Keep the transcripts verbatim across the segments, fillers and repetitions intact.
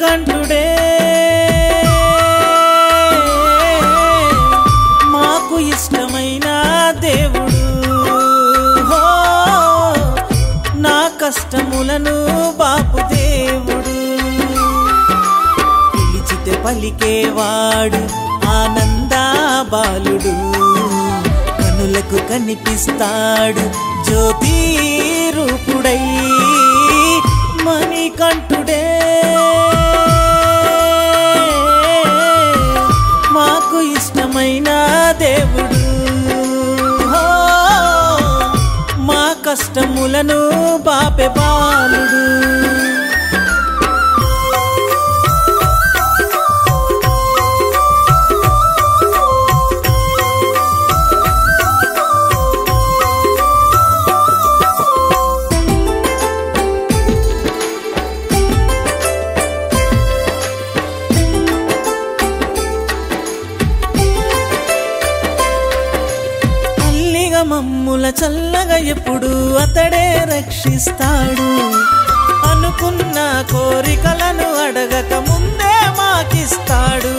మణికంఠుడే మాకు ఇష్టమైన దేవుడు. హో నా కష్టములను బాపు దేవుడు. పిలిచితే పలికేవాడు ఆనందా బాలుడు. కనులకు కనిపిస్తాడు జ్యోతి రూపుడై. మణికంఠుడే మాకు ఇష్టమైన దేవుడు. హో మా కష్టములను బాపే బాలుడు. మమ్ముల చల్లగా ఎప్పుడు అతడే రక్షిస్తాడు. అనుకున్న కోరికలను అడగక ముందే మాకిస్తాడు.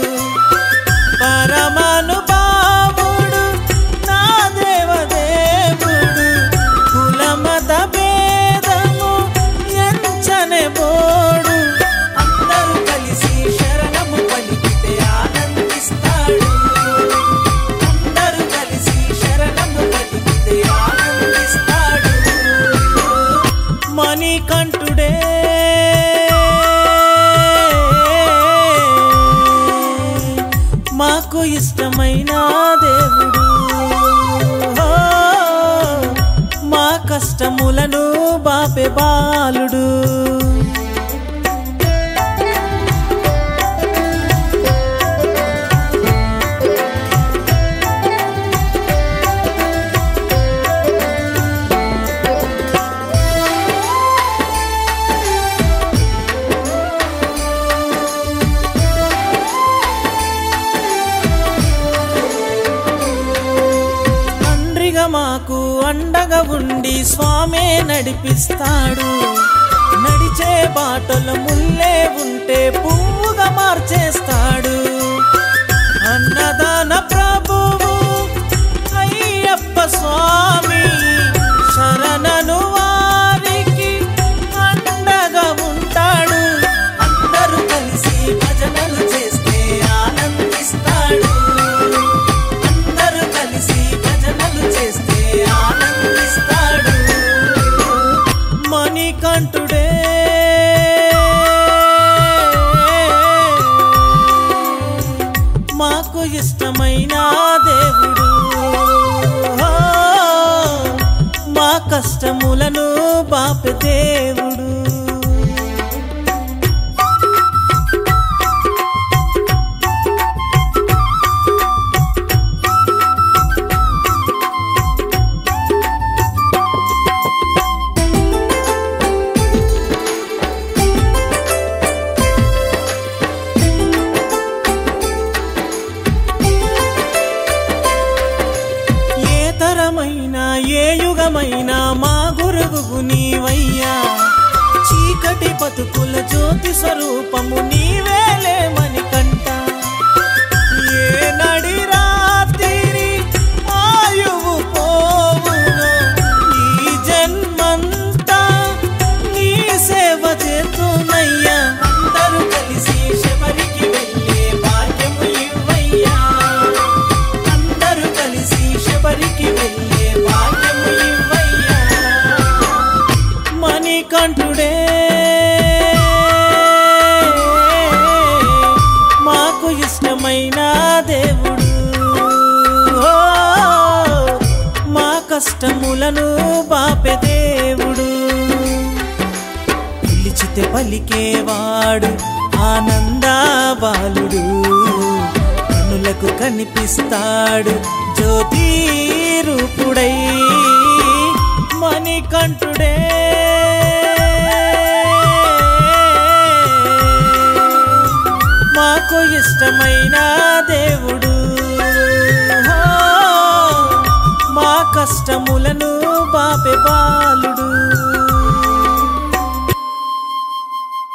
పరమానుభావుడు నా దేవదేవుడు. కులమత భేదము ఎంచనే బోడు. అందరూ కలిసి శరణము పలికితే ఆనందిస్తాడు. అందరూ కలిసి శరణము పలికితే ఆనందిస్తాడు. మణికంఠుడే మాకు ఇష్టమైన దేవుడు. మా కష్టములను బాపే బాలుడు. మాకు అండగా ఉండి స్వామే నడిపిస్తాడు. నడిచే బాటలో ముల్లే ఉంటే పువ్వుగా మార్చేస్తాడు. అన్నదాన ప్రభువు అయ్యప్ప స్వామి శరణను వారికి అండగా ఉంటాడు. అందరూ కలిసి భజనలు చేస్తే ఆనందిస్తాడు. అందరూ కలిసి భజనలు చేస్తే ఆనందిస్తాడు. మణికంఠుడే మాకు ఇష్టమైన దేవుడు. మా కష్టములను బాపే దేవుడు. ఏ యుగమైనా మా గురువు నీవయ్యా. చీకటి బతుకుల జ్యోతి స్వరూపము నీవేలే మణికంఠ. ఏ నడి రాత్రి ఆయువు పోవును ఈ జన్మంతా నీ సేవ చేతునయ్యా. అందరూ కలిసి శబరికి వెళ్ళే భాగ్యము ఇవ్వయ్యా. అందరూ కలిసి శబరికి వెళ్ళే భాగ్యము ఇవ్వయ్యా. మణికంఠుడే మాకు ఇష్టమైన దేవుడు. మా కష్టములను బాపే దేవుడు. పిలిచితే పలికేవాడు ఆనందా బాలుడు. కనులకు కనిపిస్తాడు జ్యోతి రూపుడై. మణికంఠుడే మాకు ఇష్టమైన దేవుడు. మా కష్టములను బాపే బాలుడు.